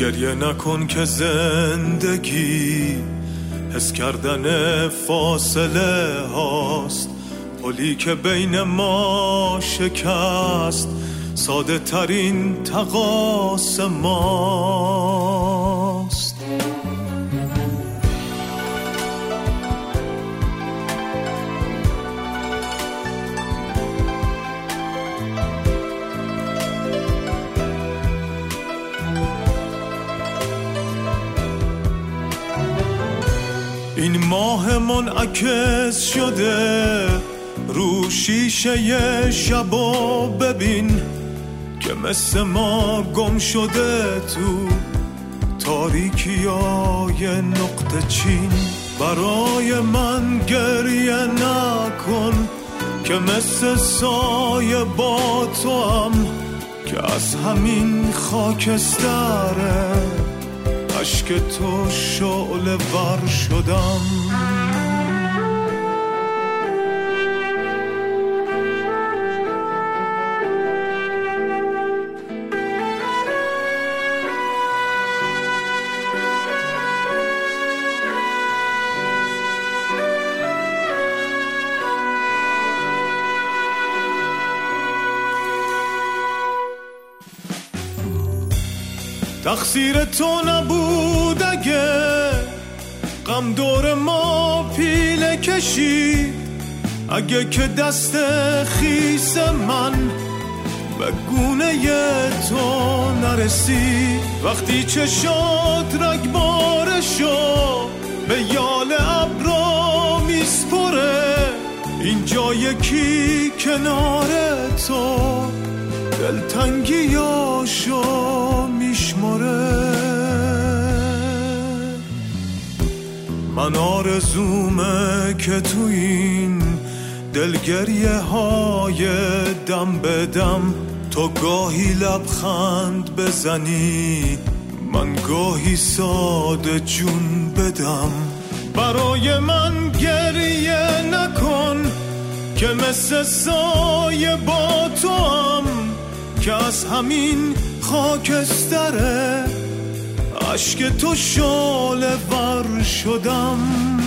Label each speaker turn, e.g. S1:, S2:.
S1: گریه نکن که زندگی حس کردن فاصله هاست، پلی که بین ما شکست ساده ترین تقاص ماست. این ماه منعکس شده رو شیشه شبا، ببین که مثل ما گم شده تو تاریکیای نقطه چین. برای من گریه نکن که مثل سایه با تو هم که از همین خاکستره عشق تو شعله ور شدم. تقصیر تو نبود اگه غم دور ما پیله کشید، اگه که دست خیس من به گونه تو نرسید. وقتی چشات رگبار شو به یال ابرا میسپره، اینجا یکی کنار تو دلتنگیاشو میشماره. من آرزومه که تو این دلگریه های دم به دم تو گاهی لبخند بزنی، من گاهی ساده جون بدم. برای من گریه نکن که مثل سایه با تو هم که از همین خاکستره عشق تو شعله ور شدم.